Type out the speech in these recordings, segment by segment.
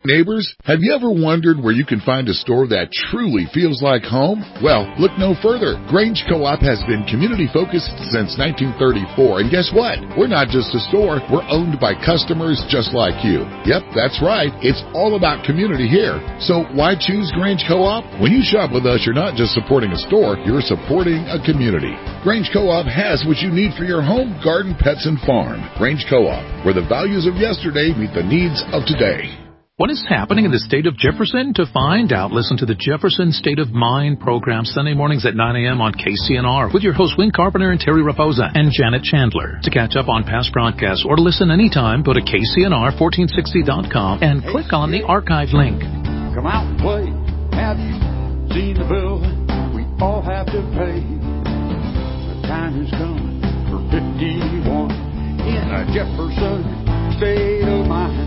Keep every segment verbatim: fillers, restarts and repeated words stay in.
neighbors, have you ever wondered where you can find a store that truly feels like home? Well, look no further. Grange Co-op has been community-focused since nineteen thirty-four, and guess what? We're not just a store. We're owned by customers just like you. Yep, that's right. It's all about community here. So why choose Grange Co-op? When you shop with us, you're not just supporting a store, you're supporting a community. Grange Co-op has what you need for your home, garden, pets, and farm. Grange Co-op, where the values of yesterday meet the needs of today. What is happening in the state of Jefferson? To find out, listen to the Jefferson State of Mind program Sunday mornings at nine a.m. on K C N R with your hosts Win Carpenter and Terry Raposa and Janet Chandler. To catch up on past broadcasts or to listen anytime, go to K C N R fourteen sixty dot com and click on the archive link. Come out and play. Have you seen the bill we all have to pay? The time has come for fifty-one in a Jefferson State of Mind.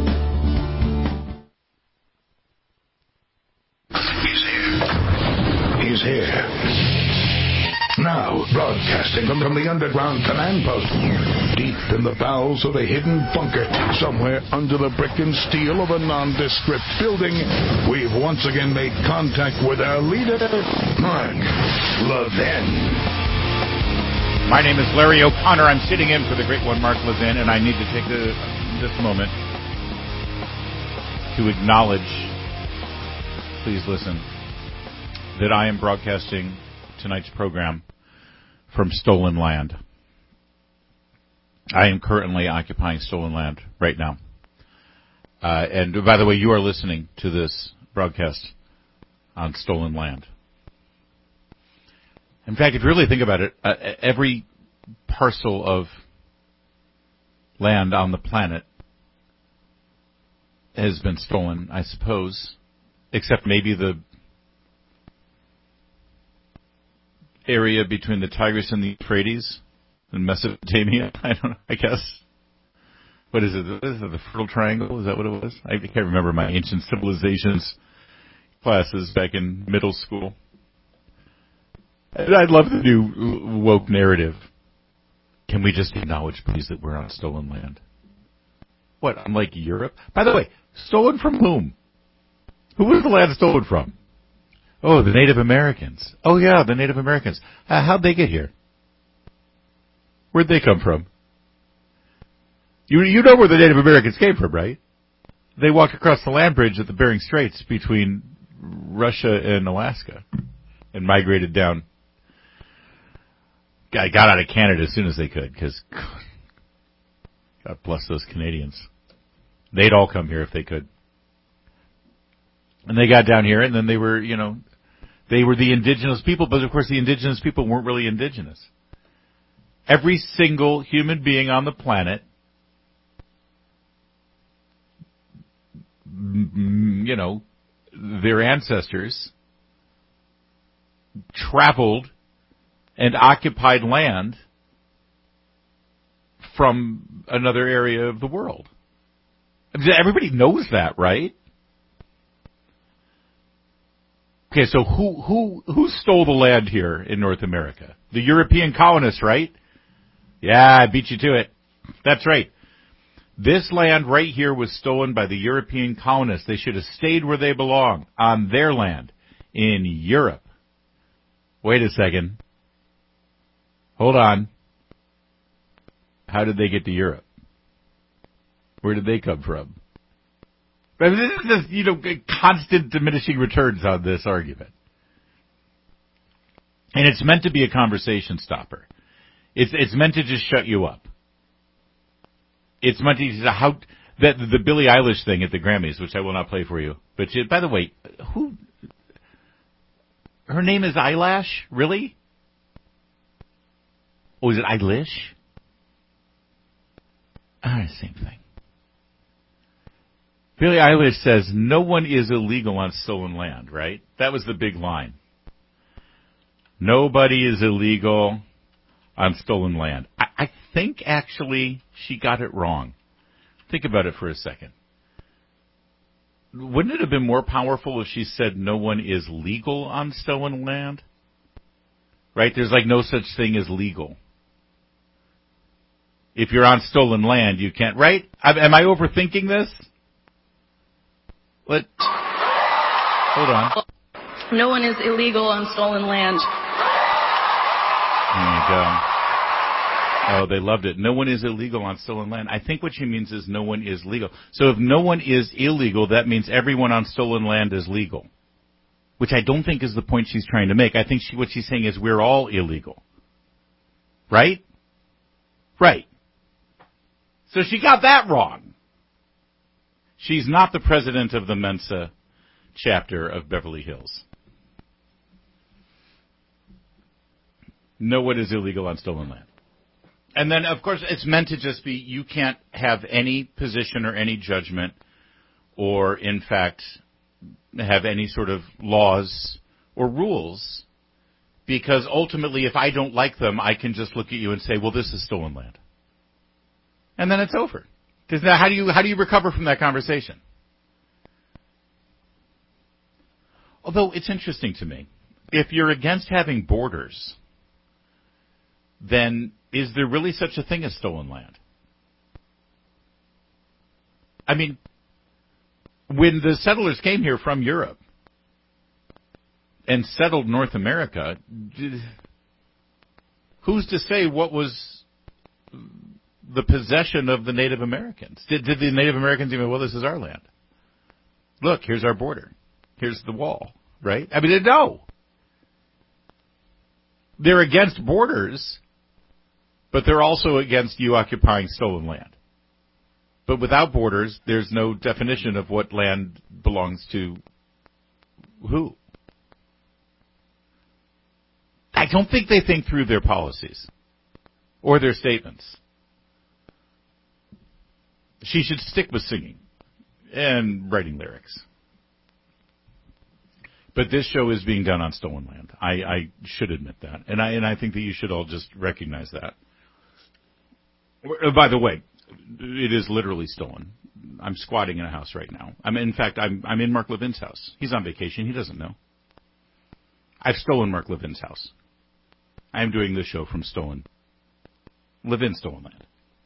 He's here. He's here. Now, broadcasting from, from the underground command post, deep in the bowels of a hidden bunker, somewhere under the brick and steel of a nondescript building, we've once again made contact with our leader, Mark Levin. My name is Larry O'Connor. I'm sitting in for the great one, Mark Levin, and I need to take a, this moment to acknowledge, please listen, that I am broadcasting tonight's program from stolen land. I am currently occupying stolen land right now. Uh, and by the way, you are listening to this broadcast on stolen land. In fact, if you really think about it, uh, every parcel of land on the planet has been stolen, I suppose, except maybe the area between the Tigris and the Euphrates in Mesopotamia. I don't know, I guess. What is it? Is it the Fertile Triangle? Is that what it was? I can't remember my ancient civilizations classes back in middle school. I'd love the new woke narrative. Can we just acknowledge, please, that we're on stolen land? What, unlike Europe? By the way, stolen from whom? Who was the land stolen from? Oh, the Native Americans. Oh, yeah, the Native Americans. Uh, how'd they get here? Where'd they come from? You you know where the Native Americans came from, right? They walked across the land bridge at the Bering Straits between Russia and Alaska and migrated down. I got out of Canada as soon as they could, because God bless those Canadians. They'd all come here if they could. And they got down here, and then they were, you know, they were the indigenous people, but of course the indigenous people weren't really indigenous. Every single human being on the planet, you know, their ancestors traveled and occupied land from another area of the world. Everybody knows that, right? Okay, so who who who stole the land here in North America? The European colonists, right? Yeah, I beat you to it. That's right. This land right here was stolen by the European colonists. They should have stayed where they belong, on their land, in Europe. Wait a second. Hold on. How did they get to Europe? Where did they come from? I mean, this is just, you know, constant diminishing returns on this argument. And it's meant to be a conversation stopper. It's it's meant to just shut you up. It's meant to how that the Billie Eilish thing at the Grammys, which I will not play for you. But she, by the way, who? Her name is Eyelash, really? Oh, is it Eilish? Ah, same thing. Billie Eilish says, no one is illegal on stolen land, right? That was the big line. Nobody is illegal on stolen land. I, I think, actually, she got it wrong. Think about it for a second. Wouldn't it have been more powerful if she said no one is legal on stolen land? Right? There's like no such thing as legal. If you're on stolen land, you can't, right? Am I overthinking this? What? Hold on. No one is illegal on stolen land. There you go. Oh, they loved it. No one is illegal on stolen land. I think what she means is no one is legal. So if no one is illegal, that means everyone on stolen land is legal, which I don't think is the point she's trying to make. I think she, what she's saying is we're all illegal. Right? Right. So she got that wrong. She's not the president of the Mensa chapter of Beverly Hills. No one is illegal on stolen land. And then, of course, it's meant to just be you can't have any position or any judgment or, in fact, have any sort of laws or rules because ultimately if I don't like them, I can just look at you and say, well, this is stolen land. And then it's over. Because now how do you, how do you recover from that conversation? Although it's interesting to me, if you're against having borders, then is there really such a thing as stolen land? I mean, when the settlers came here from Europe and settled North America, did, who's to say what was the possession of the Native Americans? Did, did the Native Americans even, well, this is our land. Look, here's our border. Here's the wall, right? I mean, no. They're against borders, but they're also against you occupying stolen land. But without borders, there's no definition of what land belongs to who. I don't think they think through their policies or their statements. She should stick with singing and writing lyrics. But this show is being done on stolen land. I, I should admit that. And I, and I think that you should all just recognize that. By the way, it is literally stolen. I'm squatting in a house right now. I'm in fact, I'm I'm in Mark Levin's house. He's on vacation. He doesn't know. I've stolen Mark Levin's house. I'm doing this show from stolen, Levin stolen land.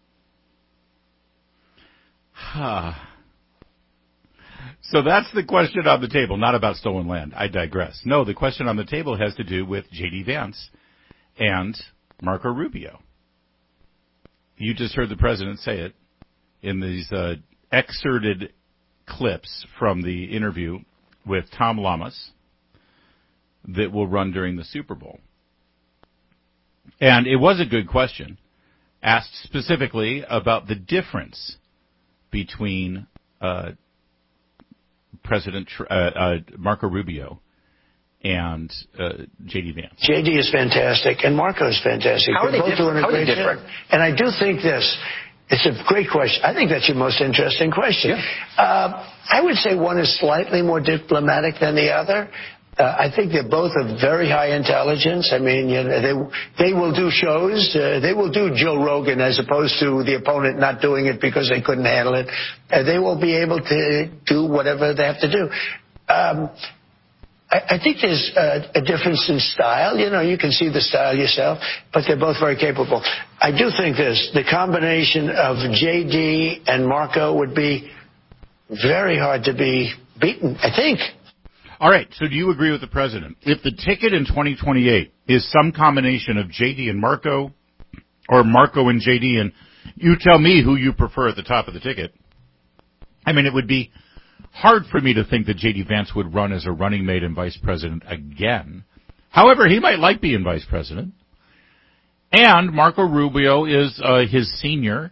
So that's the question on the table, not about stolen land. I digress. No, the question on the table has to do with J D. Vance and Marco Rubio. You just heard the president say it in these uh, excerpted clips from the interview with Tom Lamas that will run during the Super Bowl. And it was a good question, asked specifically about the difference between uh, President uh, uh, Marco Rubio and uh, J D. Vance. J D is fantastic, and Marco is fantastic. How are they both different? doing a How are great they different? job. And I do think this. It's a great question. I think that's your most interesting question. Yeah. Uh, I would say one is slightly more diplomatic than the other. Uh, I think they're both of very high intelligence. I mean, you know, they they will do shows. Uh, they will do Joe Rogan as opposed to the opponent not doing it because they couldn't handle it. Uh, they will be able to do whatever they have to do. Um, I, I think there's a, a difference in style. You know, you can see the style yourself, but they're both very capable. I do think this, the combination of J D and Marco would be very hard to be beaten, I think. All right, so do you agree with the president? If the ticket in twenty twenty-eight is some combination of J D and Marco, or Marco and J D, and you tell me who you prefer at the top of the ticket, I mean, it would be hard for me to think that J D. Vance would run as a running mate and vice president again. However, he might like being vice president. And Marco Rubio is uh, his senior.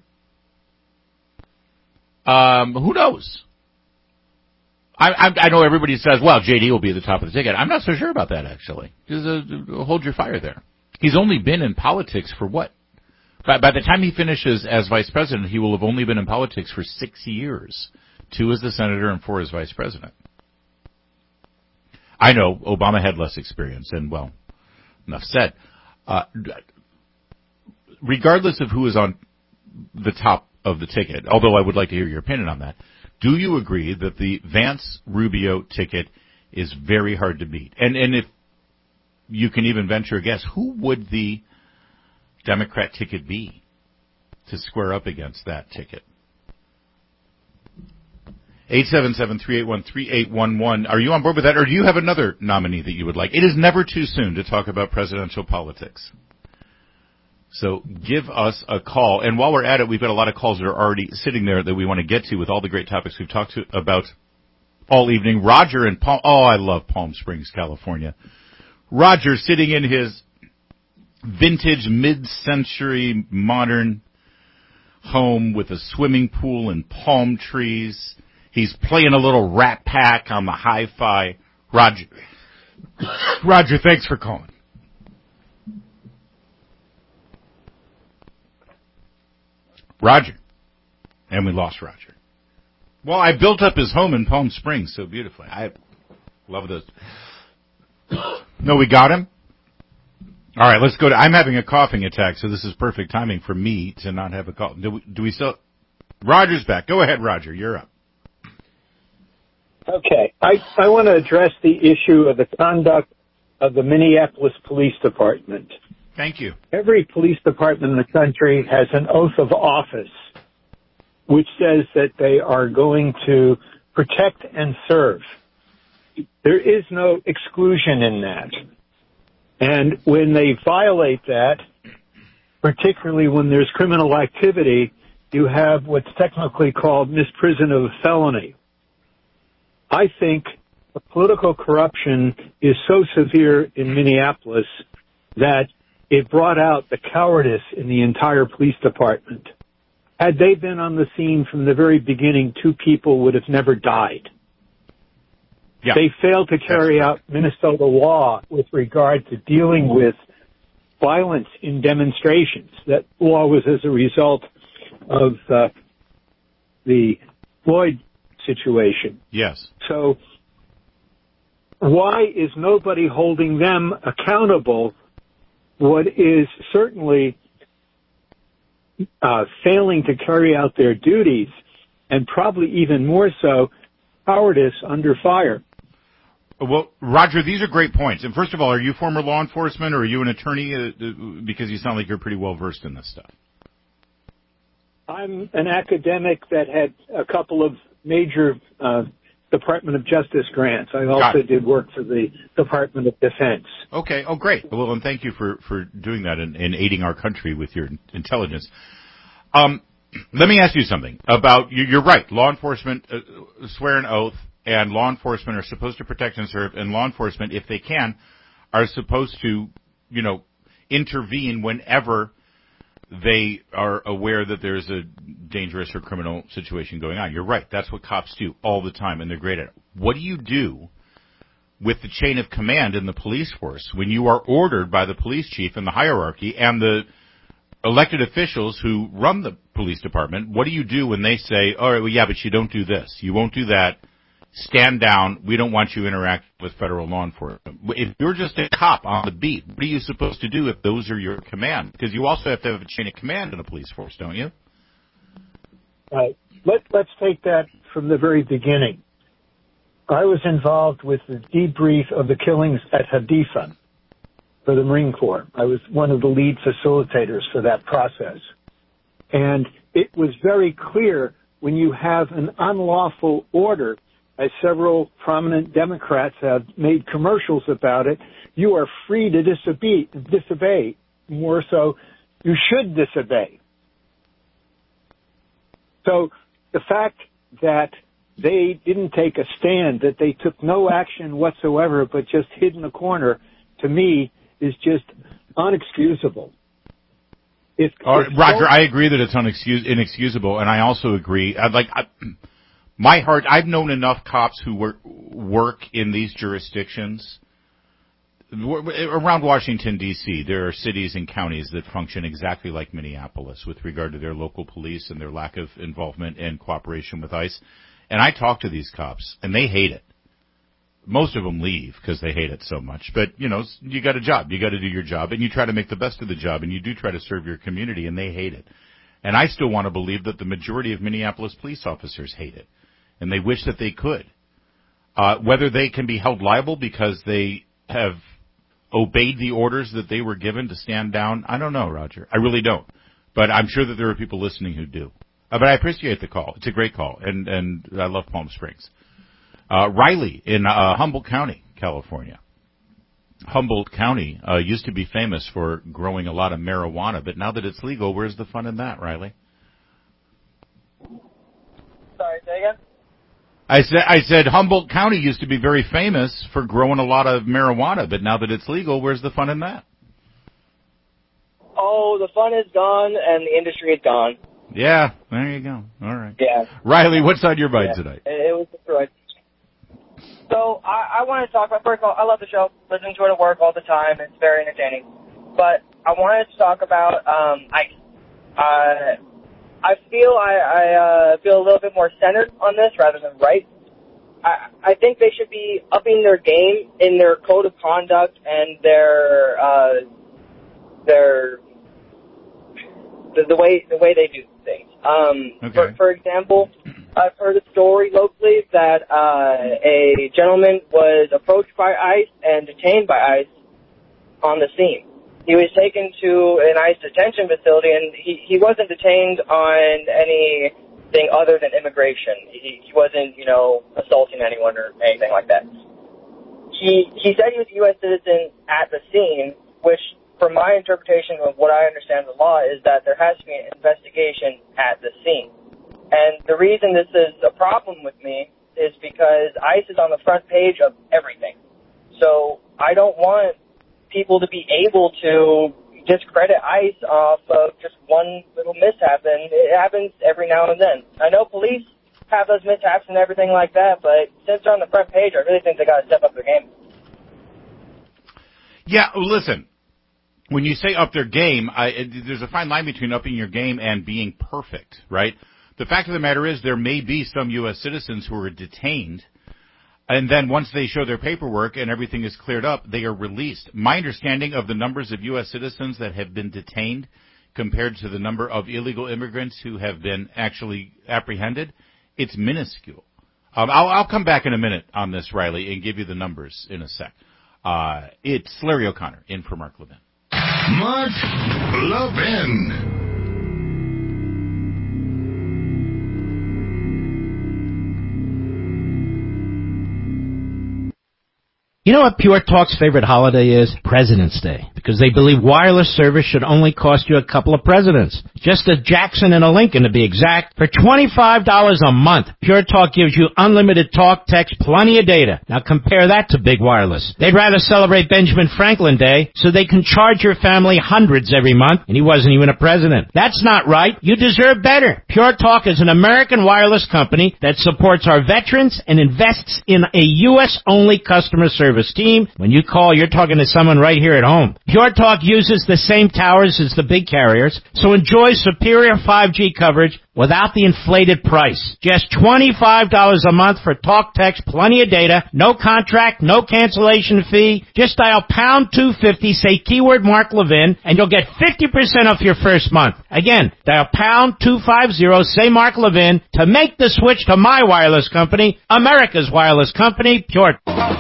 Um, who knows? I, I, I know everybody says, well, J D will be at the top of the ticket. I'm not so sure about that, actually. Just uh, hold your fire there. He's only been in politics for what? By, by the time he finishes as vice president, he will have only been in politics for six years. Two as the senator and four as vice president. I know Obama had less experience, and, well, enough said. Uh, regardless of who is on the top of the ticket, although I would like to hear your opinion on that, do you agree that the Vance-Rubio ticket is very hard to beat? And and if you can even venture a guess, who would the Democrat ticket be to square up against that ticket? eight seven seven, three eight one, three eight one one. Are you on board with that, or do you have another nominee that you would like? It is never too soon to talk about presidential politics. So give us a call. And while we're at it, we've got a lot of calls that are already sitting there that we want to get to with all the great topics we've talked to about all evening. Roger in Palm, oh, I love Palm Springs, California. Roger sitting in his vintage mid-century modern home with a swimming pool and palm trees. He's playing a little Rat Pack on the hi-fi. Roger, Roger, thanks for calling. Roger. And we lost Roger. Well, I built up his home in Palm Springs so beautifully. I love those. No, we got him? All right, let's go to, I'm having a coughing attack, so this is perfect timing for me to not have a call. Do we, do we still, Roger's back. Go ahead, Roger, you're up. Okay, I, I want to address the issue of the conduct of the Minneapolis Police Department. Thank you. Every police department in the country has an oath of office which says that they are going to protect and serve. There is no exclusion in that. And when they violate that, particularly when there's criminal activity, you have what's technically called misprision of a felony. I think the political corruption is so severe in Minneapolis that it brought out the cowardice in the entire police department. Had they been on the scene from the very beginning, two people would have never died. Yeah. They failed to carry out Minnesota law with regard to dealing with violence in demonstrations. That law was as a result of uh, the Floyd situation. Yes. So why is nobody holding them accountable? What is certainly uh, failing to carry out their duties, and probably even more so, cowardice under fire. Well, Roger, these are great points. And first of all, are you former law enforcement, or are you an attorney? Uh, because you sound like you're pretty well versed in this stuff. I'm an academic that had a couple of major uh, Department of Justice grants. I also did work for the Department of Defense. Okay. Oh, great. Well, and thank you for, for doing that and, and aiding our country with your intelligence. Um, let me ask you something about, you, you're right, law enforcement uh, swear an oath, and law enforcement are supposed to protect and serve, and law enforcement, if they can, are supposed to, you know, intervene whenever they are aware that there's a dangerous or criminal situation going on. You're right. That's what cops do all the time, and they're great at it. What do you do with the chain of command in the police force when you are ordered by the police chief and the hierarchy and the elected officials who run the police department? What do you do when they say, all right, well, yeah, but you don't do this, you won't do that, stand down, we don't want you interacting with federal law enforcement? If you're just a cop on the beat, what are you supposed to do if those are your command? Because you also have to have a chain of command in a police force, don't you? Right. Let, let's take that from the very beginning. I was involved with the debrief of the killings at Haditha for the Marine Corps. I was one of the lead facilitators for that process. And it was very clear when you have an unlawful order, as several prominent Democrats have made commercials about it, you are free to disobey, disobey. More so, you should disobey. So the fact that they didn't take a stand, that they took no action whatsoever but just hid in the corner, to me, is just unexcusable. If, uh, if Roger, so, I agree that it's unexcus- inexcusable, and I also agree. I'd like... I, My heart, I've known enough cops who work, work in these jurisdictions. Around Washington, D C, there are cities and counties that function exactly like Minneapolis with regard to their local police and their lack of involvement and cooperation with ICE. And I talk to these cops, and they hate it. Most of them leave because they hate it so much. But, you know, you got a job. You got to do your job, and you try to make the best of the job, and you do try to serve your community, and they hate it. And I still want to believe that the majority of Minneapolis police officers hate it. And they wish that they could. Uh, whether they can be held liable because they have obeyed the orders that they were given to stand down, I don't know, Roger. I really don't. But I'm sure that there are people listening who do. Uh, but I appreciate the call. It's a great call, and, and I love Palm Springs. Uh, Riley in uh, Humboldt County, California. Humboldt County uh, used to be famous for growing a lot of marijuana, but now that it's legal, where's the fun in that, Riley? Sorry, say again? I said, I said Humboldt County used to be very famous for growing a lot of marijuana, but now that it's legal, where's the fun in that? Oh, the fun is gone and the industry is gone. Yeah, there you go. All right. Yeah. Riley, what's on your mind yeah. tonight? It was destroyed. So I, I want to talk about, first of all, I love the show. Listening to it at work all the time. It's very entertaining. But I wanted to talk about um, ICE. Uh, I feel I, I uh, feel a little bit more centered on this rather than right. I, I think they should be upping their game in their code of conduct and their uh, their the, the way the way they do things. Um, okay. for, for example, I've heard a story locally that uh, a gentleman was approached by ICE and detained by ICE on the scene. He was taken to an ICE detention facility, and he, he wasn't detained on anything other than immigration. He, he wasn't, you know, assaulting anyone or anything like that. He he said he was a U S citizen at the scene, which, from my interpretation of what I understand of the law, is that there has to be an investigation at the scene. And the reason this is a problem with me is because ICE is on the front page of everything. So I don't want people to be able to discredit ICE off of just one little mishap, and it happens every now and then. I know police have those mishaps and everything like that, but since they're on the front page, I really think they got to step up their game. Yeah, listen, when you say up their game, I, there's a fine line between upping your game and being perfect, right? The fact of the matter is there may be some U S citizens who are detained, and then once they show their paperwork and everything is cleared up, they are released. My understanding of the numbers of U S citizens that have been detained compared to the number of illegal immigrants who have been actually apprehended, it's minuscule. Um, I'll, I'll come back in a minute on this, Riley, and give you the numbers in a sec. Uh, it's Larry O'Connor in for Mark Levin. Mark Levin. You know what Pure Talk's favorite holiday is? President's Day. Because they believe wireless service should only cost you a couple of presidents. Just a Jackson and a Lincoln, to be exact. For twenty-five dollars a month, Pure Talk gives you unlimited talk, text, plenty of data. Now compare that to big wireless. They'd rather celebrate Benjamin Franklin Day so they can charge your family hundreds every month, and he wasn't even a president. That's not right. You deserve better. Pure Talk is an American wireless company that supports our veterans and invests in a U S-only customer service team. When you call, you're talking to someone right here at home. Pure Talk uses the same towers as the big carriers, so enjoy superior five G coverage without the inflated price. Just twenty-five dollars a month for talk, text, plenty of data, no contract, no cancellation fee. Just dial pound two fifty, say keyword Mark Levin, and you'll get fifty percent off your first month. Again, dial pound two fifty, say Mark Levin, to make the switch to my wireless company, America's wireless company, Pure Talk.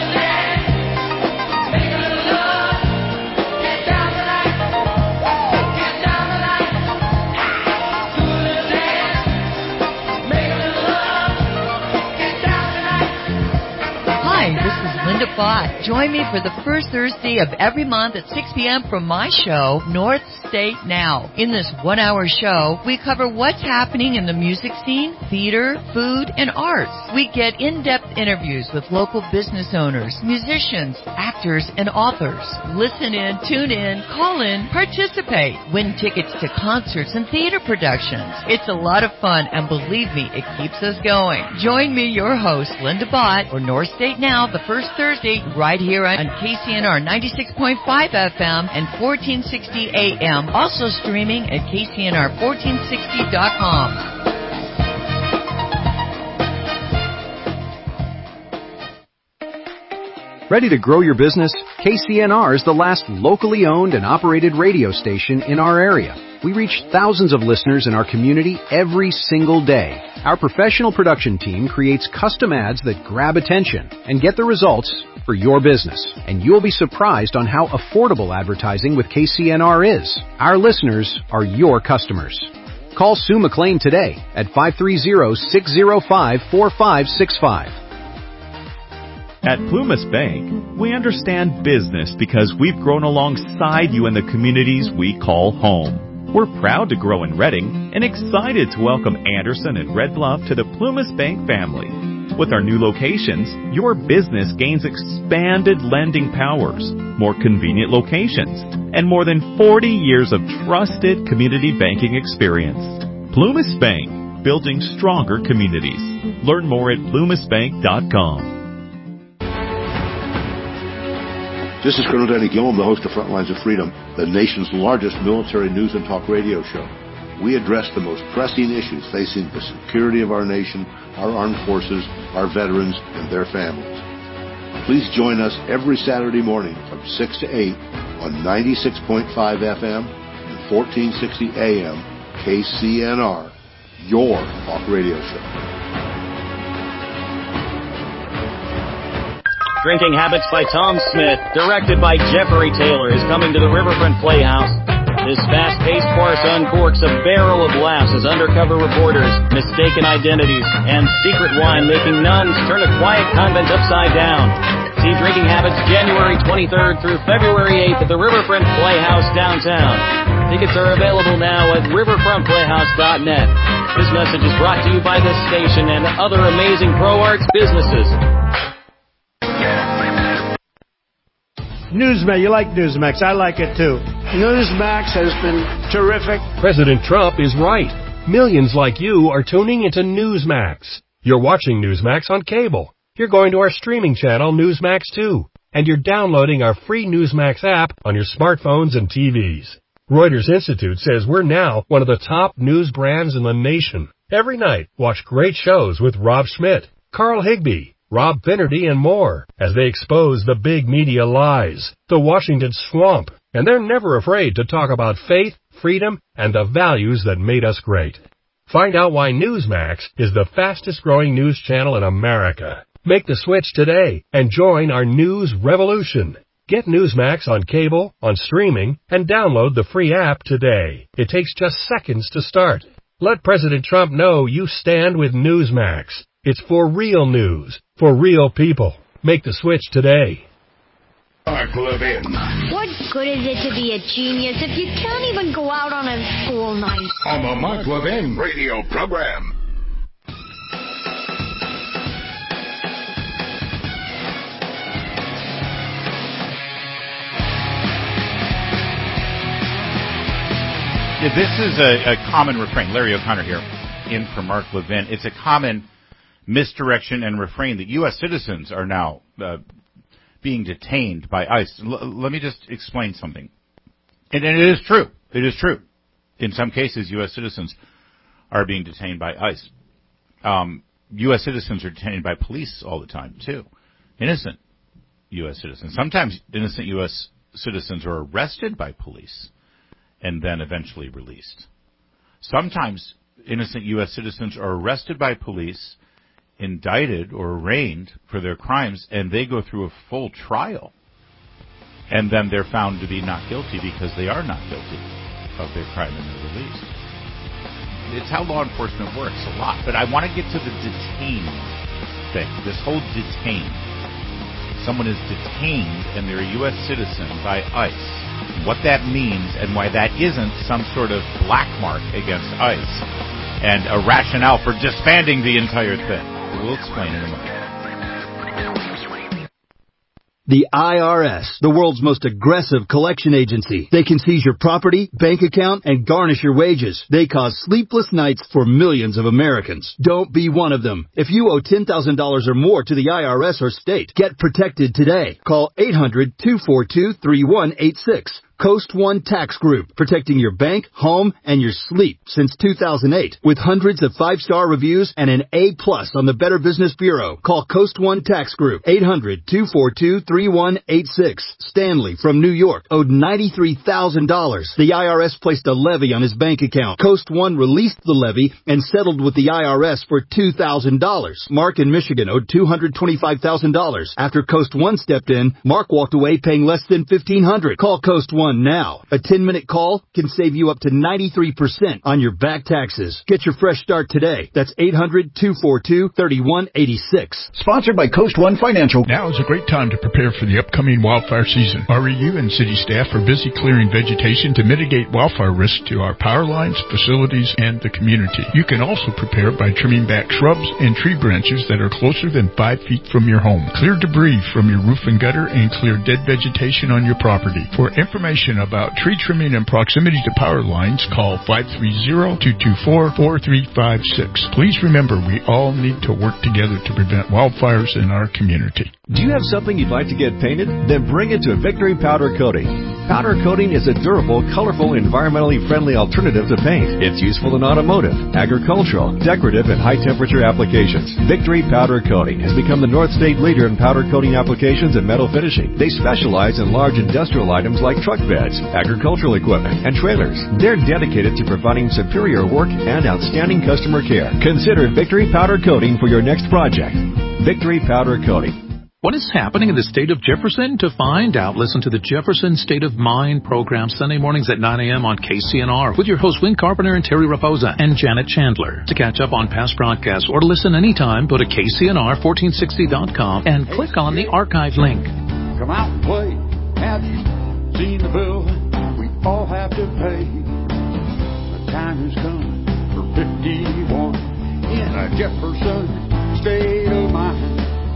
Bott. Join me for the first Thursday of every month at six p.m. from my show, North State Now. In this one-hour show, we cover what's happening in the music scene, theater, food, and arts. We get in-depth interviews with local business owners, musicians, actors, and authors. Listen in, tune in, call in, participate, win tickets to concerts and theater productions. It's a lot of fun, and believe me, it keeps us going. Join me, your host, Linda Bott, for North State Now, the first Thursday, right here on K C N R ninety-six point five F M and fourteen sixty A M. Also streaming at K C N R fourteen sixty dot com. Ready to grow your business? K C N R is the last locally owned and operated radio station in our area. We reach thousands of listeners in our community every single day. Our professional production team creates custom ads that grab attention and get the results for your business. And you'll be surprised on how affordable advertising with K C N R is. Our listeners are your customers. Call Sue McLean today at five three zero, six zero five, four five six five. At Plumas Bank, we understand business because we've grown alongside you in the communities we call home. We're proud to grow in Redding and excited to welcome Anderson and Red Bluff to the Plumas Bank family. With our new locations, your business gains expanded lending powers, more convenient locations, and more than forty years of trusted community banking experience. Plumas Bank, building stronger communities. Learn more at plumas bank dot com. This is Colonel Danny Gillum, the host of Frontlines of Freedom, the nation's largest military news and talk radio show. We address the most pressing issues facing the security of our nation, our armed forces, our veterans, and their families. Please join us every Saturday morning from six to eight on ninety-six point five F M and fourteen sixty A M K C N R, your talk radio show. Drinking Habits by Tom Smith, directed by Jeffrey Taylor, is coming to the Riverfront Playhouse. This fast-paced farce uncorks a barrel of laughs as undercover reporters, mistaken identities, and secret wine making nuns turn a quiet convent upside down. See Drinking Habits January twenty-third through February eighth at the Riverfront Playhouse downtown. Tickets are available now at riverfront playhouse dot net. This message is brought to you by this station and other amazing pro-arts businesses. Newsmax, you like Newsmax. I like it too. Newsmax has been terrific. President Trump is right. Millions like you are tuning into Newsmax. You're watching Newsmax on cable. You're going to our streaming channel, Newsmax two. And you're downloading our free Newsmax app on your smartphones and T Vs. Reuters Institute says we're now one of the top news brands in the nation. Every night, watch great shows with Rob Schmidt, Carl Higbee, Rob Finnerty, and more as they expose the big media lies, the Washington swamp, and they're never afraid to talk about faith, freedom, and the values that made us great. Find out why Newsmax is the fastest-growing news channel in America. Make the switch today and join our news revolution. Get Newsmax on cable, on streaming, and download the free app today. It takes just seconds to start. Let President Trump know you stand with Newsmax. It's for real news, for real people. Make the switch today. Mark Levin. What good is it to be a genius if you can't even go out on a school night? On the Mark Levin radio program. Yeah, this is a, a common refrain. Larry O'Connor here, in for Mark Levin. It's a common misdirection and refrain that U S citizens are now uh, being detained by ICE. L- let me just explain something. And, and it is true. It is true. In some cases, U S citizens are being detained by ICE. Um, U S citizens are detained by police all the time, too. Innocent U S citizens. Sometimes innocent U S citizens are arrested by police and then eventually released. Sometimes innocent U S citizens are arrested by police, indicted or arraigned for their crimes, and they go through a full trial. And then they're found to be not guilty because they are not guilty of their crime and they're released. It's how law enforcement works a lot. But I want to get to the detained thing, this whole detained. Someone is detained and they're a U S citizen by ICE. What that means and why that isn't some sort of black mark against ICE and a rationale for disbanding the entire thing. We'll explain in a moment. The I R S, the world's most aggressive collection agency. They can seize your property, bank account, and garnish your wages. They cause sleepless nights for millions of Americans. Don't be one of them. If you owe ten thousand dollars or more to the I R S or state, get protected today. Call eight hundred, two four two, three one eight six. Coast One Tax Group, protecting your bank, home, and your sleep since two thousand eight. With hundreds of five-star reviews and an A plus on the Better Business Bureau. Call Coast One Tax Group, eight hundred, two four two, three one eight six. Stanley from New York owed ninety-three thousand dollars. The I R S placed a levy on his bank account. Coast One released the levy and settled with the I R S for two thousand dollars. Mark in Michigan owed two hundred twenty-five thousand dollars. After Coast One stepped in, Mark walked away paying less than fifteen hundred dollars. Call Coast One one now. A ten-minute call can save you up to ninety-three percent on your back taxes. Get your fresh start today. That's eight hundred, two four two, three one eight six. Sponsored by Coast One Financial. Now is a great time to prepare for the upcoming wildfire season. R E U and city staff are busy clearing vegetation to mitigate wildfire risk to our power lines, facilities, and the community. You can also prepare by trimming back shrubs and tree branches that are closer than five feet from your home. Clear debris from your roof and gutter and clear dead vegetation on your property. For information about tree trimming and proximity to power lines, call five three zero, two two four, four three five six. Please remember, we all need to work together to prevent wildfires in our community. Do you have something you'd like to get painted? Then bring it to Victory Powder Coating. Powder coating is a durable, colorful, environmentally friendly alternative to paint. It's useful in automotive, agricultural, decorative, and high-temperature applications. Victory Powder Coating has become the North State leader in powder coating applications and metal finishing. They specialize in large industrial items like truck beds, agricultural equipment, and trailers. They're dedicated to providing superior work and outstanding customer care. Consider Victory Powder Coating for your next project. Victory Powder Coating. What is happening in the state of Jefferson? To find out, listen to the Jefferson State of Mind program Sunday mornings at nine a.m. on K C N R with your hosts Win Carpenter and Terry Raposa and Janet Chandler. To catch up on past broadcasts or to listen anytime, go to K C N R fourteen sixty dot com and click on the archive link. Come out and play. Have you seen the bill we all have to pay? The time has come for fifty-one in a Jefferson State of Mind.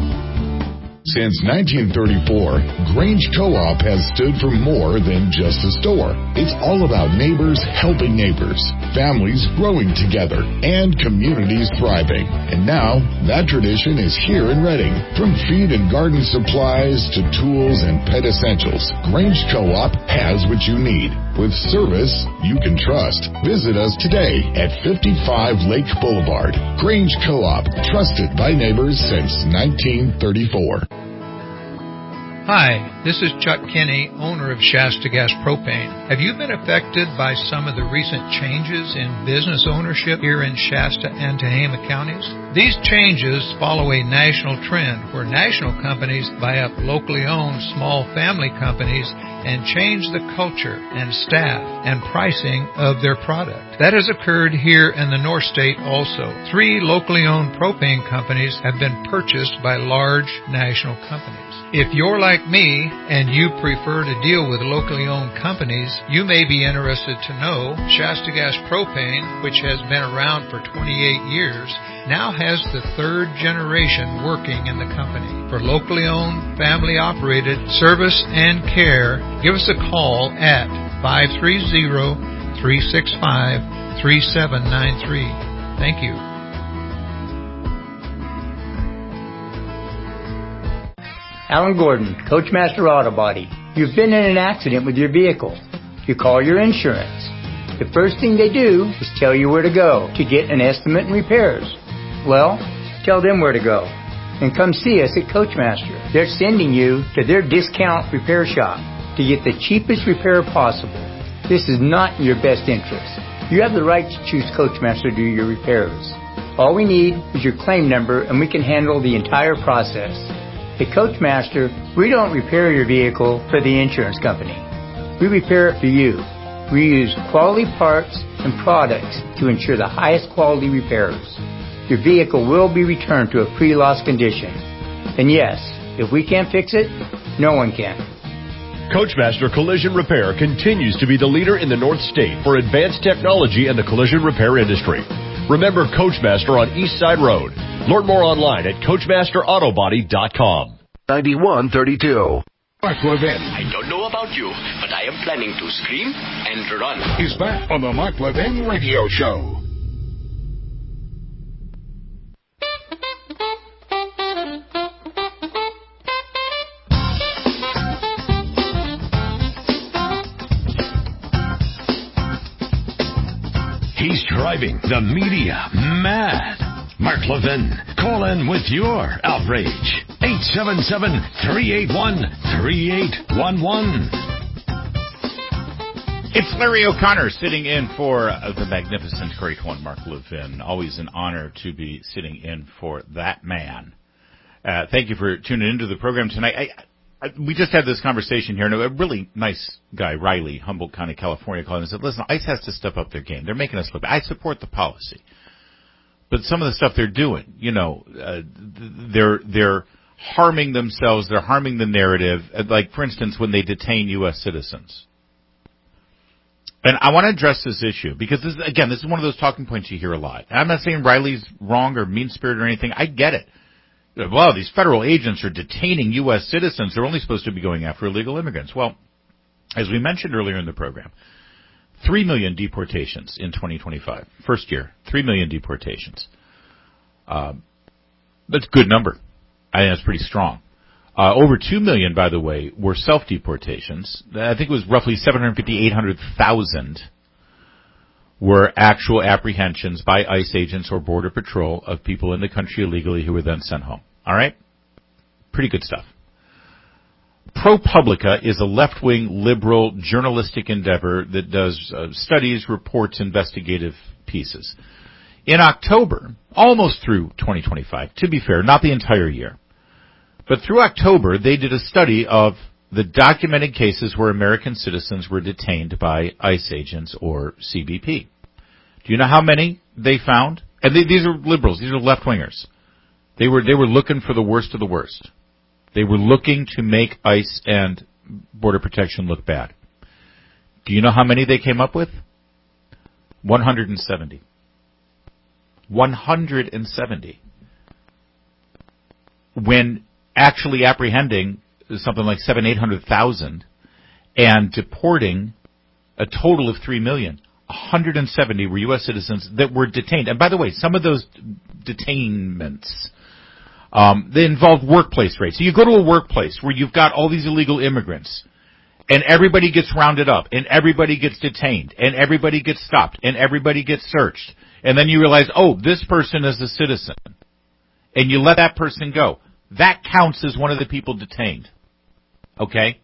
Since nineteen thirty-four, Grange Co-op has stood for more than just a store. It's all about neighbors helping neighbors, families growing together, and communities thriving. And now, that tradition is here in Reading. From feed and garden supplies to tools and pet essentials, Grange Co-op has what you need. With service you can trust. Visit us today at fifty-five Lake Boulevard. Grange Co-op, trusted by neighbors since nineteen thirty-four. Hi, this is Chuck Kinney, owner of Shasta Gas Propane. Have you been affected by some of the recent changes in business ownership here in Shasta and Tehama counties? These changes follow a national trend where national companies buy up locally owned small family companies and change the culture and staff and pricing of their product. That has occurred here in the North State also. Three locally owned propane companies have been purchased by large national companies. If you're like me and you prefer to deal with locally owned companies, you may be interested to know Shasta Gas Propane, which has been around for twenty-eight years, now has the third generation working in the company. For locally owned, family operated service and care, give us a call at five three zero, three six five, three seven nine three. Thank you. Alan Gordon, Coachmaster Auto Body. You've been in an accident with your vehicle. You call your insurance. The first thing they do is tell you where to go to get an estimate and repairs. Well, tell them where to go. And come see us at Coachmaster. They're sending you to their discount repair shop to get the cheapest repair possible. This is not in your best interest. You have the right to choose Coachmaster to do your repairs. All we need is your claim number and we can handle the entire process. At Coachmaster, we don't repair your vehicle for the insurance company. We repair it for you. We use quality parts and products to ensure the highest quality repairs. Your vehicle will be returned to a pre-loss condition. And yes, if we can't fix it, no one can. Coachmaster Collision Repair continues to be the leader in the North State for advanced technology in the collision repair industry. Remember Coachmaster on East Side Road. Learn more online at coachmaster auto body dot com. ninety-one thirty-two. Mark Levin. I don't know about you, but I am planning to scream and run. He's back on the Mark Levin Radio Show. He's driving the media mad. Mark Levin, call in with your outrage. eight seven seven, three eight one, three eight one one. It's Larry O'Connor sitting in for the magnificent, great one, Mark Levin. Always an honor to be sitting in for that man. Uh, thank you for tuning into the program tonight. I, we just had this conversation here, and a really nice guy, Riley, Humboldt County, California, called and said, listen, ICE has to step up their game. They're making us look bad. I support the policy. But some of the stuff they're doing, you know, uh, they're they're harming themselves. They're harming the narrative. Like, for instance, when they detain U S citizens. And I want to address this issue because, this, again, this is one of those talking points you hear a lot. And I'm not saying Riley's wrong or mean-spirited or anything. I get it. Well, these federal agents are detaining U S citizens. They're only supposed to be going after illegal immigrants. Well, as we mentioned earlier in the program, three million deportations in twenty twenty-five. First year, three million deportations. Um, that's a good number. I think that's pretty strong. Uh, over two million, by the way, were self-deportations. I think it was roughly seven hundred fifty, eight hundred thousand were actual apprehensions by ICE agents or Border Patrol of people in the country illegally who were then sent home. All right? Pretty good stuff. ProPublica is a left-wing, liberal, journalistic endeavor that does uh, studies, reports, investigative pieces. In October, almost through twenty twenty-five, to be fair, not the entire year, but through October, they did a study of the documented cases where American citizens were detained by ICE agents or C B P. Do you know how many they found? And they, these are liberals. These are left-wingers. They were, they were looking for the worst of the worst. They were looking to make ICE and Border Protection look bad. Do you know how many they came up with? one hundred seventy. one hundred seventy. When actually apprehending something like seven, eight hundred thousand and deporting a total of three million. one hundred seventy were U S citizens that were detained. And by the way, some of those detainments, um, they involved workplace raids. So you go to a workplace where you've got all these illegal immigrants, and everybody gets rounded up, and everybody gets detained, and everybody gets stopped, and everybody gets searched. And then you realize, oh, this person is a citizen. And you let that person go. That counts as one of the people detained. Okay?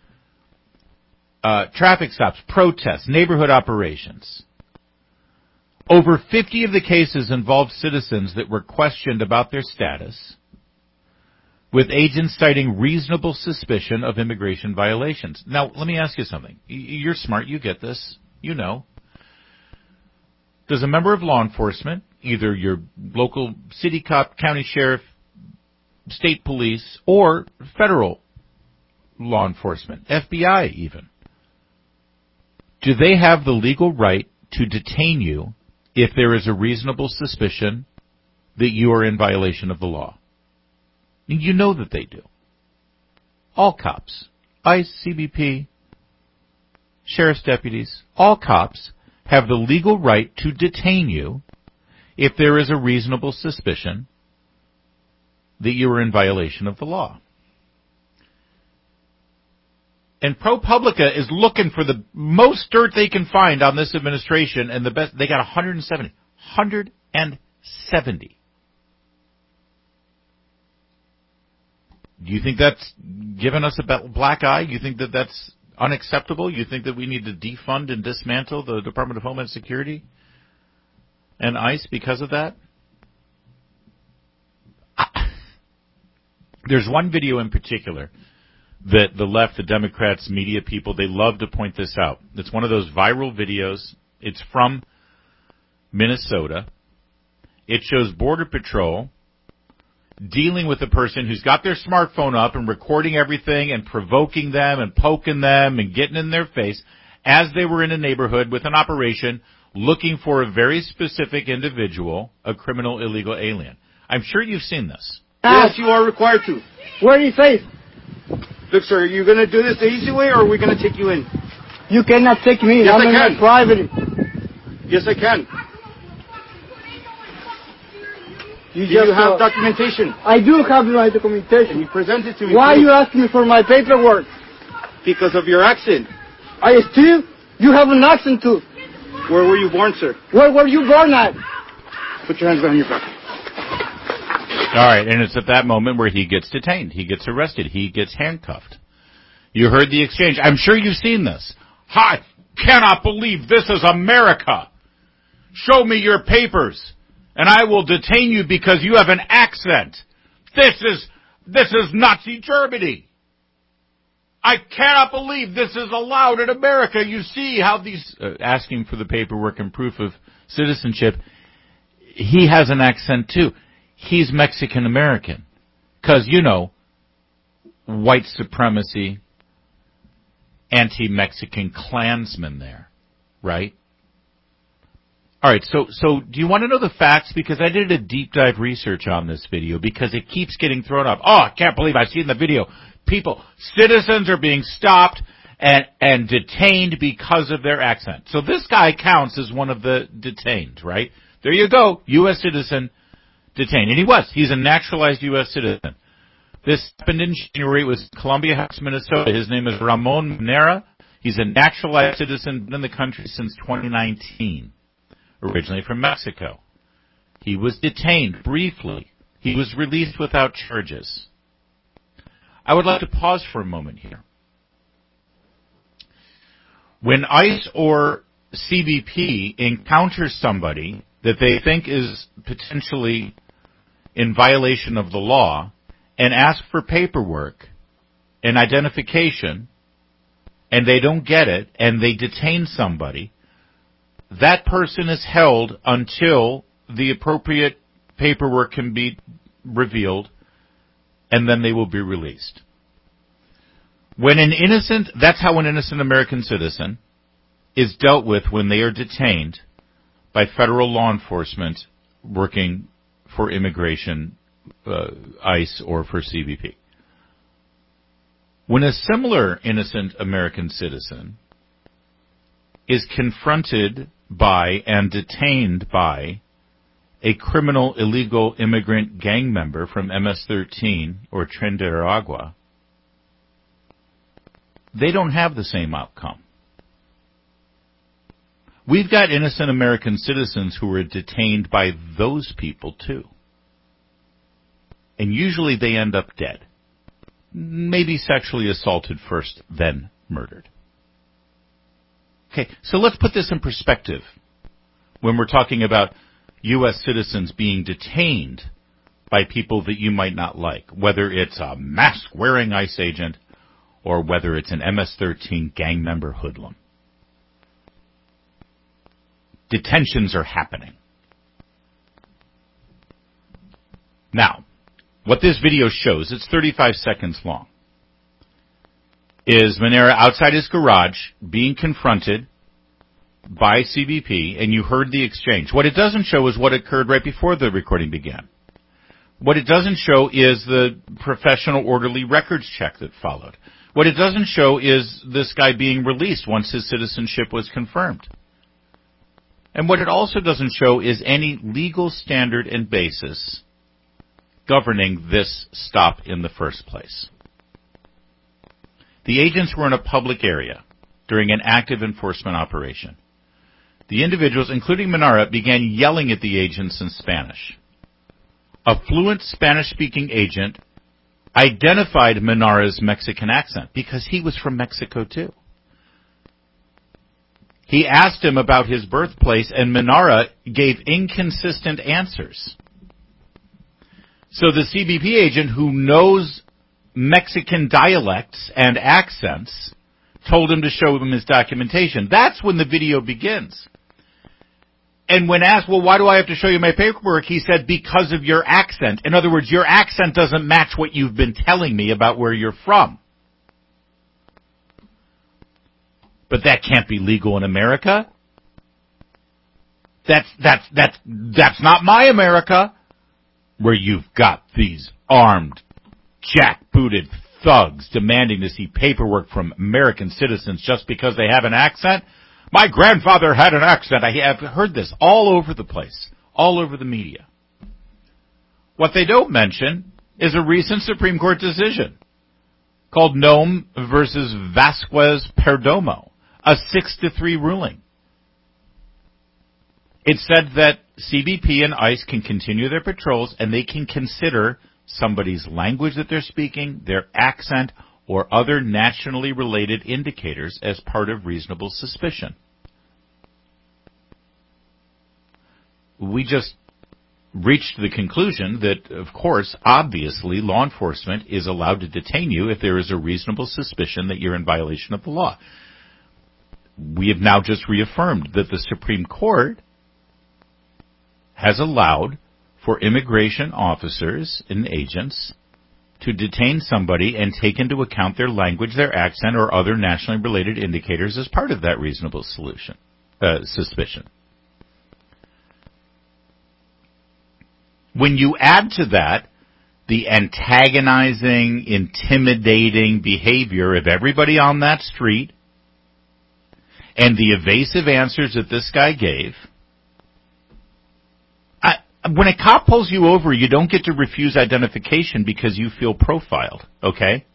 Uh, traffic stops, protests, neighborhood operations. Over fifty of the cases involved citizens that were questioned about their status, with agents citing reasonable suspicion of immigration violations. Now, let me ask you something. You're smart, you get this, you know. Does a member of law enforcement, either your local city cop, county sheriff, state police, or federal law enforcement, F B I even, do they have the legal right to detain you if there is a reasonable suspicion that you are in violation of the law? You know that they do. All cops, ICE, C B P, sheriff's deputies, all cops have the legal right to detain you if there is a reasonable suspicion that you are in violation of the law. And ProPublica is looking for the most dirt they can find on this administration, and the best, they got one hundred seventy. one hundred seventy. Do you think that's given us a black eye? You think that that's unacceptable? You think that we need to defund and dismantle the Department of Homeland Security and ICE because of that? There's one video in particular that the left, the Democrats, media people, they love to point this out. It's one of those viral videos. It's from Minnesota. It shows Border Patrol dealing with a person who's got their smartphone up and recording everything and provoking them and poking them and getting in their face as they were in a neighborhood with an operation looking for a very specific individual, a criminal illegal alien. I'm sure you've seen this. Yes, you are required to. Where are you safe? Look, sir, are you going to do this the easy way, or are we going to take you in? You cannot take me in. Yes, I'm I in can. my private. Yes, I can. You do just you have uh, documentation? I do have my documentation. Can you present it to me? Why please? are you asking me for my paperwork? Because of your accent. I still? You have an accent too. Where were you born, sir? Where were you born at? Put your hands behind your back. All right, and it's at that moment where he gets detained. He gets arrested. He gets handcuffed. You heard the exchange. I'm sure you've seen this. I cannot believe this is America. Show me your papers, and I will detain you because you have an accent. This is, this is Nazi Germany. I cannot believe this is allowed in America. You see how these, uh, asking for the paperwork and proof of citizenship, he has an accent too. He's Mexican-American. Because, you know, white supremacy, anti-Mexican Klansmen there, right? All right, so so do you want to know the facts? Because I did a deep dive research on this video because it keeps getting thrown up. Oh, I can't believe I've seen the video. People, citizens are being stopped and, and detained because of their accent. So this guy counts as one of the detained, right? There you go, U S citizen detained. And he was. He's a naturalized U S citizen. This happened in January. It was Columbia House, Minnesota. His name is Ramon Manera. He's a naturalized citizen in the country since twenty nineteen, originally from Mexico. He was detained briefly. He was released without charges. I would like to pause for a moment here. When ICE or C B P encounters somebody that they think is potentially in violation of the law, and ask for paperwork and identification, and they don't get it, and they detain somebody, that person is held until the appropriate paperwork can be revealed, and then they will be released. When an innocent, that's how an innocent American citizen is dealt with when they are detained by federal law enforcement working for immigration, Uh, ICE or for C B P. When a similar innocent American citizen is confronted by and detained by a criminal illegal immigrant gang member from M S thirteen or Tren de Aragua, they don't have the same outcome. We've got innocent American citizens who are detained by those people too. And usually they end up dead. Maybe sexually assaulted first, then murdered. Okay, so let's put this in perspective when we're talking about U S citizens being detained by people that you might not like, whether it's a mask-wearing ICE agent or whether it's an M S thirteen gang member hoodlum. Detentions are happening. Now, what this video shows, it's thirty-five seconds long, is Manera outside his garage being confronted by C B P, and you heard the exchange. What it doesn't show is what occurred right before the recording began. What it doesn't show is the professional orderly records check that followed. What it doesn't show is this guy being released once his citizenship was confirmed. And what it also doesn't show is any legal standard and basis governing this stop in the first place. The agents were in a public area during an active enforcement operation. The individuals, including Manera, began yelling at the agents in Spanish. A fluent Spanish-speaking agent identified Manera's Mexican accent because he was from Mexico too. He asked him about his birthplace, and Manera gave inconsistent answers. So the C B P agent, who knows Mexican dialects and accents, told him to show him his documentation. That's when the video begins. And when asked, well, why do I have to show you my paperwork? He said, because of your accent. In other words, your accent doesn't match what you've been telling me about where you're from. But that can't be legal in America. That's, that's, that's, that's not my America. Where you've got these armed, jackbooted thugs demanding to see paperwork from American citizens just because they have an accent. My grandfather had an accent. I have heard this all over the place, all over the media. What they don't mention is a recent Supreme Court decision called Nome versus Vasquez Perdomo, a six to three ruling. It said that C B P and ICE can continue their patrols and they can consider somebody's language that they're speaking, their accent, or other nationally related indicators as part of reasonable suspicion. We just reached the conclusion that, of course, obviously, law enforcement is allowed to detain you if there is a reasonable suspicion that you're in violation of the law. We have now just reaffirmed that the Supreme Court has allowed for immigration officers and agents to detain somebody and take into account their language, their accent, or other nationally related indicators as part of that reasonable solution, uh, suspicion. When you add to that the antagonizing, intimidating behavior of everybody on that street and the evasive answers that this guy gave, I, when a cop pulls you over, you don't get to refuse identification because you feel profiled, okay?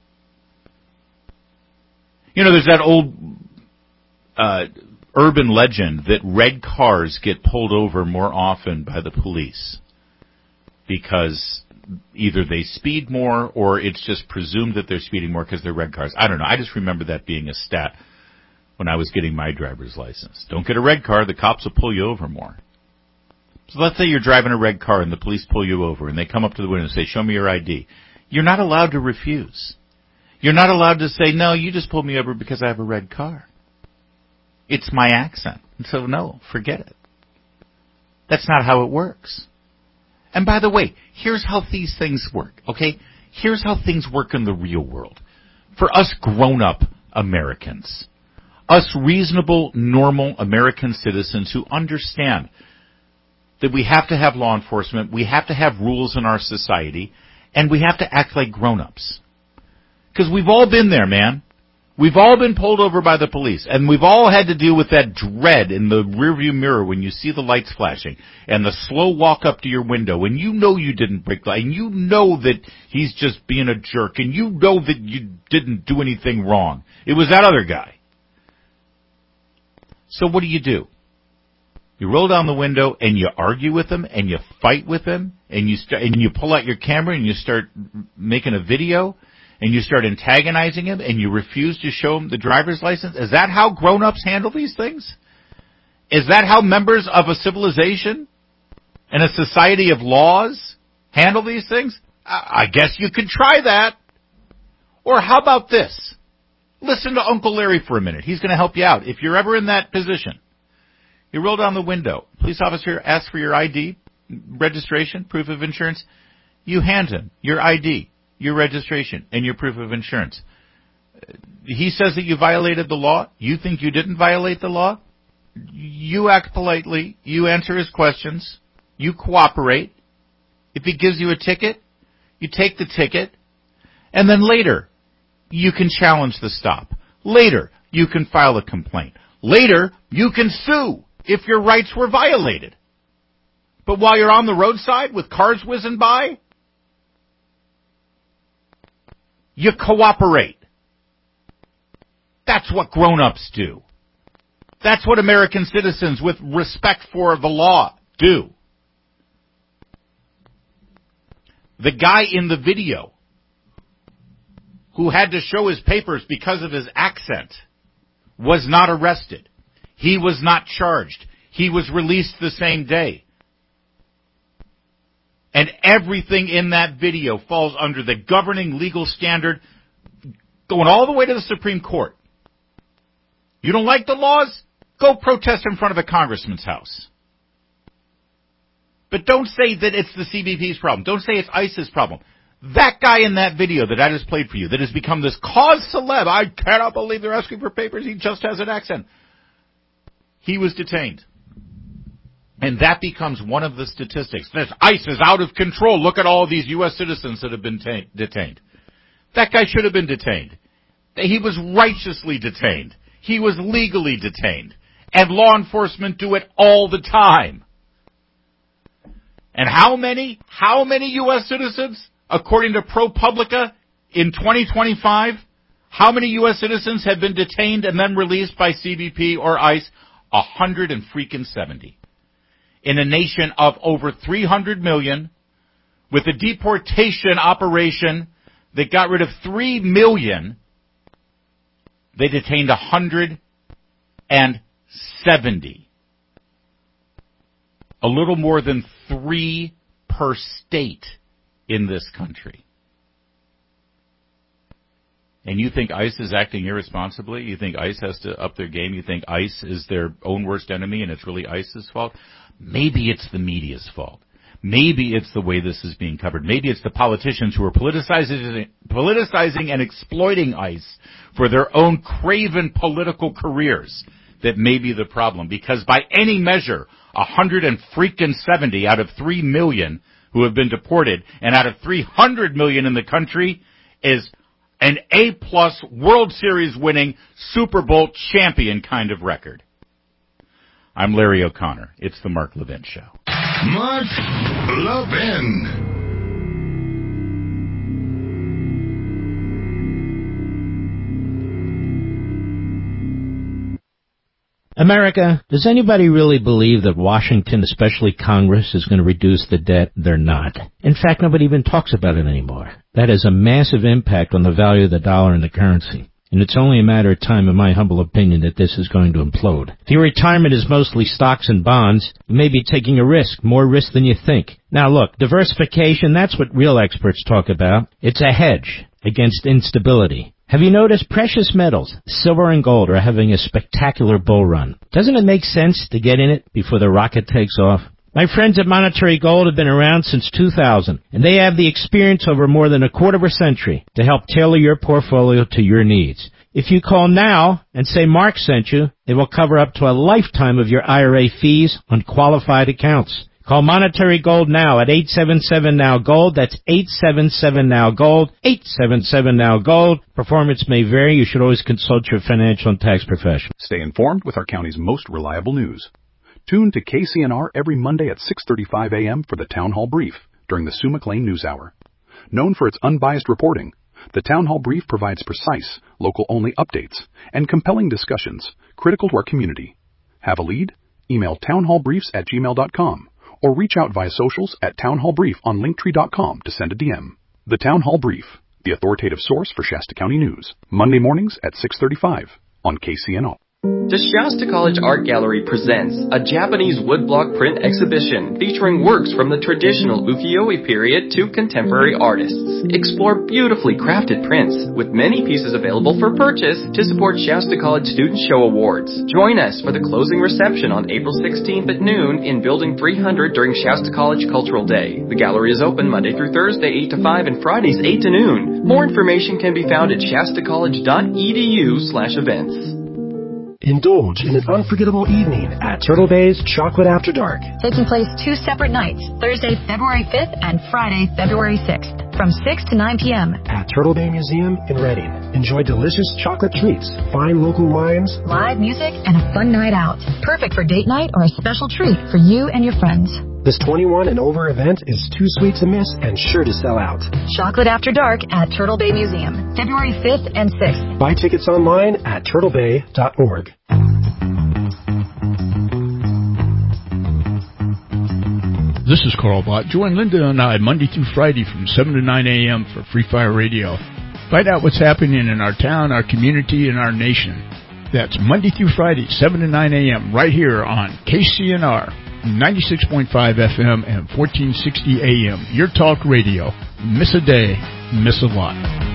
You know, there's that old uh, urban legend that red cars get pulled over more often by the police because either they speed more or it's just presumed that they're speeding more because they're red cars. I don't know. I just remember that being a stat when I was getting my driver's license. Don't get a red car, the cops will pull you over more. So let's say you're driving a red car and the police pull you over and they come up to the window and say, show me your I D. You're not allowed to refuse. You're not allowed to say, no, you just pulled me over because I have a red car. It's my accent. And so no, forget it. That's not how it works. And by the way, here's how these things work, okay? Here's how things work in the real world. For us grown-up Americans, us reasonable, normal American citizens who understand that we have to have law enforcement, we have to have rules in our society, and we have to act like grown-ups. Because we've all been there, man. We've all been pulled over by the police, and we've all had to deal with that dread in the rearview mirror when you see the lights flashing, and the slow walk up to your window, and you know you didn't break the light, and you know that he's just being a jerk, and you know that you didn't do anything wrong. It was that other guy. So what do you do? You roll down the window, and you argue with him, and you fight with him, and you start, and you pull out your camera, and you start making a video, and you start antagonizing him, and you refuse to show him the driver's license? Is that how grown-ups handle these things? Is that how members of a civilization and a society of laws handle these things? I guess you could try that. Or how about this? Listen to Uncle Larry for a minute. He's going to help you out. If you're ever in that position, you roll down the window. Police officer asks for your I D, registration, proof of insurance. You hand him your I D, your registration, and your proof of insurance. He says that you violated the law. You think you didn't violate the law. You act politely. You answer his questions. You cooperate. If he gives you a ticket, you take the ticket. And then later, you can challenge the stop. Later, you can file a complaint. Later, you can sue if your rights were violated. But while you're on the roadside with cars whizzing by, you cooperate. That's what grown-ups do. That's what American citizens with respect for the law do. The guy in the video who had to show his papers because of his accent was not arrested. He was not charged. He was released the same day. And everything in that video falls under the governing legal standard going all the way to the Supreme Court. You don't like the laws? Go protest in front of a congressman's house. But don't say that it's the C B P's problem. Don't say it's ICE's problem. That guy in that video that I just played for you that has become this cause celeb, I cannot believe they're asking for papers, he just has an accent. He was detained. And that becomes one of the statistics. This ICE is out of control. Look at all of these U S citizens that have been ta- detained. That guy should have been detained. He was righteously detained. He was legally detained. And law enforcement do it all the time. And how many, how many U S citizens, according to ProPublica, in twenty twenty-five, how many U S citizens have been detained and then released by C B P or ICE? A hundred and freaking seventy. In a nation of over three hundred million, with a deportation operation that got rid of three million, they detained one hundred seventy. A little more than three per state in this country. And you think ICE is acting irresponsibly? You think ICE has to up their game? You think ICE is their own worst enemy and it's really ICE's fault? Maybe it's the media's fault. Maybe it's the way this is being covered. Maybe it's the politicians who are politicizing, politicizing and exploiting ICE for their own craven political careers that may be the problem. Because by any measure, a hundred and freaking seventy out of three million who have been deported, and out of three hundred million in the country, is an A-plus World Series winning Super Bowl champion kind of record. I'm Larry O'Connor. It's the Mark Levin Show. Mark Levin. America, does anybody really believe that Washington, especially Congress, is going to reduce the debt? They're not. In fact, nobody even talks about it anymore. That has a massive impact on the value of the dollar and the currency. And it's only a matter of time, in my humble opinion, that this is going to implode. If your retirement is mostly stocks and bonds, you may be taking a risk, more risk than you think. Now look, diversification, that's what real experts talk about. It's a hedge against instability. Have you noticed precious metals, silver and gold, are having a spectacular bull run? Doesn't it make sense to get in it before the rocket takes off? My friends at Monetary Gold have been around since two thousand, and they have the experience over more than a quarter of a century to help tailor your portfolio to your needs. If you call now and say Mark sent you, they will cover up to a lifetime of your I R A fees on qualified accounts. Call Monetary Gold now at eight seven seven now gold. That's eight seven seven now gold. eight seven seven now gold. Performance may vary. You should always consult your financial and tax professional. Stay informed with our county's most reliable news. Tune to K C N R every Monday at six thirty-five a.m. for the Town Hall Brief during the Sue McLean News Hour. Known for its unbiased reporting, the Town Hall Brief provides precise, local-only updates and compelling discussions critical to our community. Have a lead? Email townhallbriefs at gmail dot com or reach out via socials at townhallbrief on linktree dot com to send a D M. The Town Hall Brief, the authoritative source for Shasta County news, Monday mornings at six thirty-five on K C N R. The Shasta College Art Gallery presents a Japanese woodblock print exhibition featuring works from the traditional ukiyo-e period to contemporary artists. Explore beautifully crafted prints with many pieces available for purchase to support Shasta College Student Show Awards. Join us for the closing reception on April sixteenth at noon in Building three hundred during Shasta College Cultural Day. The gallery is open Monday through Thursday eight to five and Fridays eight to noon. More information can be found at shastacollege.edu slash events. Indulge in an unforgettable evening at Turtle Bay's Chocolate After Dark. Taking place two separate nights, Thursday, February fifth and Friday, February sixth, from six to nine p.m. at Turtle Bay Museum in Reading. Enjoy delicious chocolate treats, fine local wines, live music, and a fun night out. Perfect for date night or a special treat for you and your friends. This twenty-one and over event is too sweet to miss and sure to sell out. Chocolate After Dark at Turtle Bay Museum, February fifth and sixth. Buy tickets online at turtle bay dot org. This is Carl Bott. Join Linda and I Monday through Friday from seven to nine a.m. for Free Fire Radio. Find out what's happening in our town, our community, and our nation. That's Monday through Friday, seven to nine a.m. right here on K C N R, ninety-six point five F M and fourteen sixty A M. Your talk radio. Miss a day, miss a lot.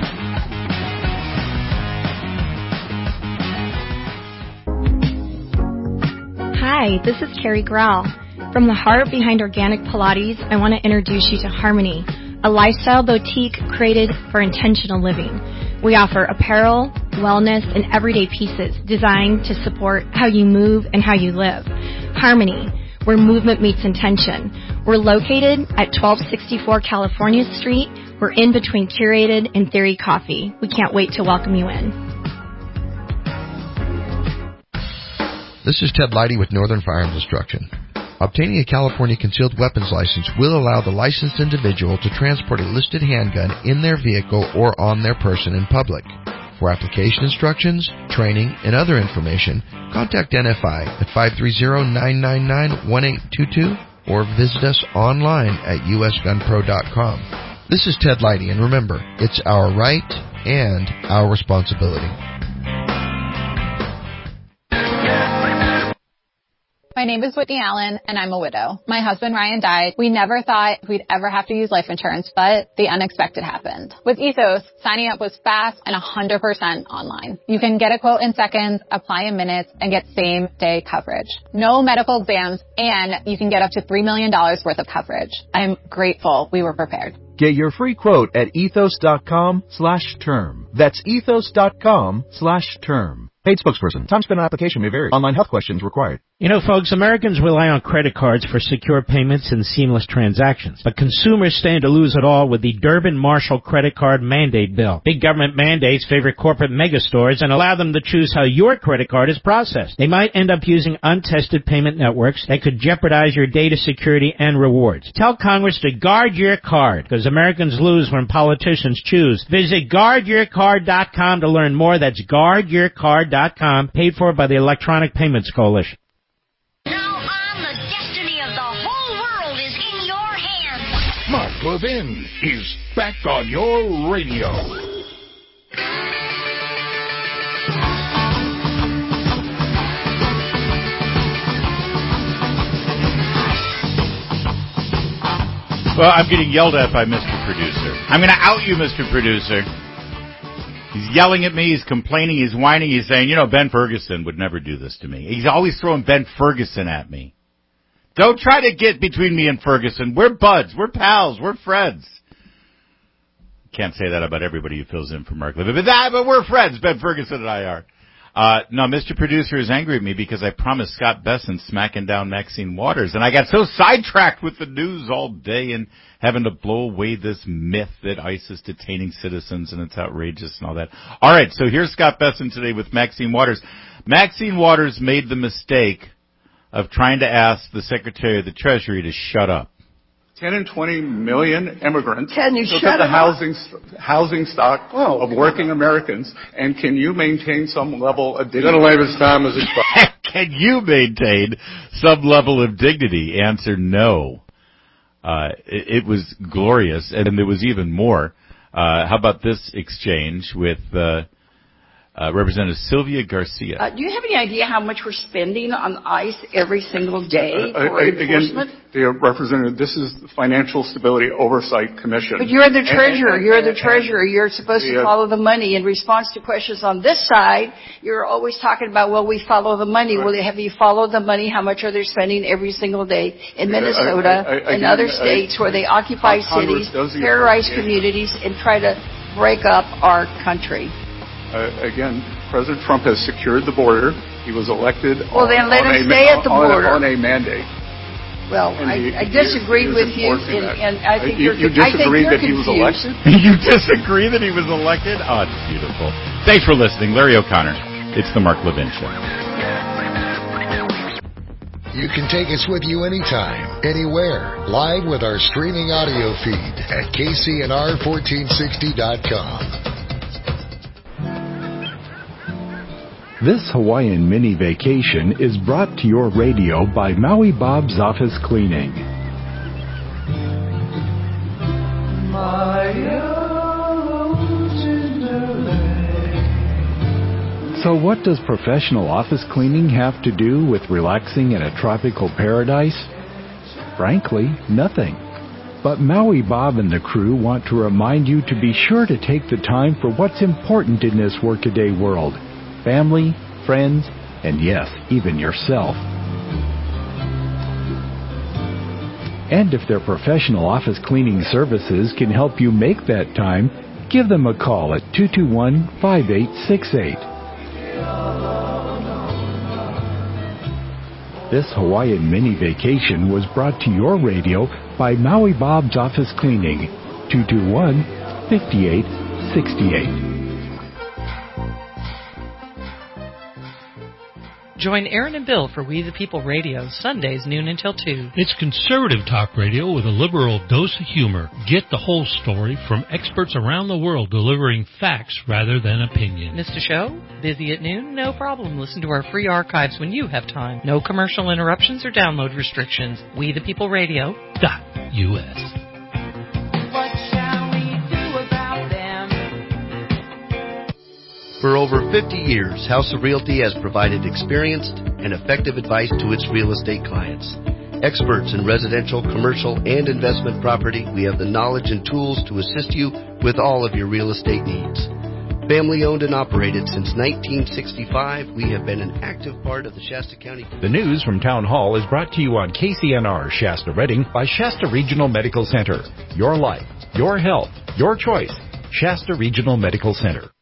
Hi, this is Carrie Grau. From the heart behind Organic Pilates, I want to introduce you to Harmony, a lifestyle boutique created for intentional living. We offer apparel, wellness, and everyday pieces designed to support how you move and how you live. Harmony, where movement meets intention. We're located at twelve sixty-four California Street. We're in between Curated and Theory Coffee. We can't wait to welcome you in. This is Ted Leidy with Northern Firearms Instruction. Obtaining a California concealed weapons license will allow the licensed individual to transport a listed handgun in their vehicle or on their person in public. For application instructions, training, and other information, contact N F I at five three zero, nine nine nine, one eight two two or visit us online at u s gun pro dot com. This is Ted Leidy, and remember, it's our right and our responsibility. My My name is Whitney Allen, and I'm a widow. My husband, Ryan, died. We never thought we'd ever have to use life insurance, but the unexpected happened. With Ethos, signing up was fast and one hundred percent online. You can get a quote in seconds, apply in minutes, and get same-day coverage. No medical exams, and you can get up to three million dollars worth of coverage. I'm grateful we were prepared. Get your free quote at ethos.com slash term. That's ethos.com slash term. Paid spokesperson. Time spent on application may vary. Online health questions required. You know, folks, Americans rely on credit cards for secure payments and seamless transactions. But consumers stand to lose it all with the Durbin-Marshall credit card mandate bill. Big government mandates favor corporate megastores and allow them to choose how your credit card is processed. They might end up using untested payment networks that could jeopardize your data security and rewards. Tell Congress to guard your card, because Americans lose when politicians choose. Visit guard your card dot com to learn more. That's guard your card dot com, paid for by the Electronic Payments Coalition. Mark Levin is back on your radio. Well, I'm getting yelled at by Mister Producer. I'm going to out you, Mister Producer. He's yelling at me. He's complaining. He's whining. He's saying, you know, Ben Ferguson would never do this to me. He's always throwing Ben Ferguson at me. Don't try to get between me and Ferguson. We're buds. We're pals. We're friends. Can't say that about everybody who fills in for Mark Levin. But, that, but we're friends. Ben Ferguson and I are. Uh, no, Mister Producer is angry at me because I promised Scott Besson smacking down Maxine Waters. And I got so sidetracked with the news all day and having to blow away this myth that ICE is detaining citizens and it's outrageous and all that. All right, so here's Scott Besson today with Maxine Waters. Maxine Waters made the mistake of trying to ask the Secretary of the Treasury to shut up. ten and twenty million immigrants. Can you Look shut at the up? housing housing stock Whoa. of working Americans, and can you maintain some level of dignity? Gentleman's time is expired. Can you maintain some level of dignity? Answer no. Uh, it, it was glorious, and there was even more. Uh, how about this exchange with uh, Uh, Representative Sylvia Garcia. Uh, do you have any idea how much we're spending on ICE every single day Uh, for I- enforcement? Again, dear Representative, this is the Financial Stability Oversight Commission. But you're the And- treasurer. and- You're the and- treasurer. You're supposed the, to uh, follow the money. In response to questions on this side, you're always talking about, well, we follow the money. Well, have you followed the money? How much are they spending every single day in Minnesota I- I- I- and again, other I- states where they occupy Congress cities, does the terrorize appropriation. communities, and try to break up our country? Uh, again, President Trump has secured the border. He was elected Well, on, then let on him a, stay at the on, border. on a mandate. Well, And I, he- I he disagree is- he is with you, enforcing and, that. and I think you, you're, you I think disagree you're that he was confused. elected? You disagree that he was elected? Oh, it's beautiful. Thanks for listening. Larry O'Connor. It's the Mark Levin Show. You can take us with you anytime, anywhere, live with our streaming audio feed at K C N R fourteen sixty dot com. This Hawaiian mini vacation is brought to your radio by Maui Bob's Office Cleaning. So what does professional office cleaning have to do with relaxing in a tropical paradise? Frankly, nothing. But Maui Bob and the crew want to remind you to be sure to take the time for what's important in this workaday world. Family, friends, and yes, even yourself. And if their professional office cleaning services can help you make that time, give them a call at two two one, five eight six eight. This Hawaiian mini vacation was brought to your radio by Maui Bob's Office Cleaning, two two one, five eight six eight. Join Aaron and Bill for We the People Radio, Sundays noon until two. It's conservative talk radio with a liberal dose of humor. Get the whole story from experts around the world delivering facts rather than opinion. Missed a show? Busy at noon? No problem. Listen to our free archives when you have time. No commercial interruptions or download restrictions. We the People Radio dot U S. For over fifty years, House of Realty has provided experienced and effective advice to its real estate clients. Experts in residential, commercial, and investment property, we have the knowledge and tools to assist you with all of your real estate needs. Family owned and operated since nineteen sixty-five, we have been an active part of the Shasta County. The news from Town Hall is brought to you on K C N R Shasta Redding by Shasta Regional Medical Center. Your life, your health, your choice. Shasta Regional Medical Center.